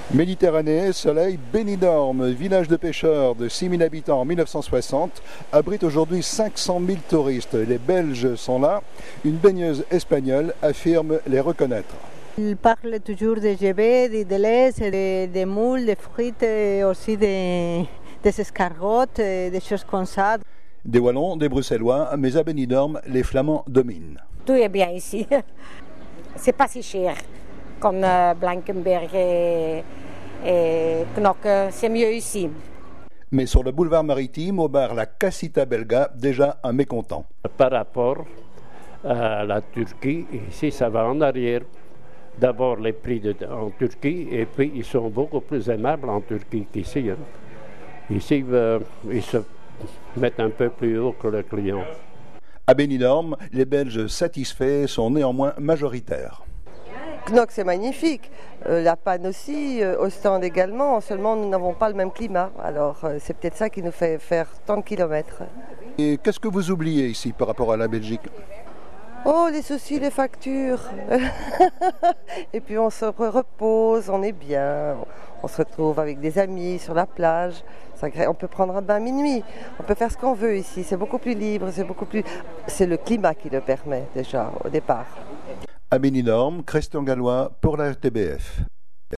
Méditerranée, soleil, Benidorm, village de pêcheurs de 6000 habitants en 1960, abrite aujourd'hui 500 000 touristes. Les Belges sont là. Une baigneuse espagnole affirme les reconnaître. Il parle toujours de GB, de lait, des moules, des frites, et aussi des escargots, des choses comme ça. Des Wallons, des Bruxellois, mais à Benidorm, les Flamands dominent. Tout est bien ici. C'est pas si cher comme Blankenberg et Knokke, c'est mieux ici. Mais sur le boulevard maritime, au bar La Casita Belga, déjà un mécontent. Par rapport à la Turquie, ici ça va en arrière. D'abord les prix en Turquie, et puis ils sont beaucoup plus aimables en Turquie qu'ici. Ici, ils se mettent un peu plus haut que le client. À Benidorm, les Belges satisfaits sont néanmoins majoritaires. Knokke, c'est magnifique. La Panne aussi, Ostende également, seulement nous n'avons pas le même climat. Alors c'est peut-être ça qui nous fait faire tant de kilomètres. Et qu'est-ce que vous oubliez ici par rapport à la Belgique? Oh, les soucis, les factures. Et puis on se repose, on est bien. On se retrouve avec des amis sur la plage. On peut prendre un bain minuit. On peut faire ce qu'on veut ici. C'est beaucoup plus libre, c'est le climat qui le permet déjà au départ. À Benidorm, Christian Gallois pour la RTBF.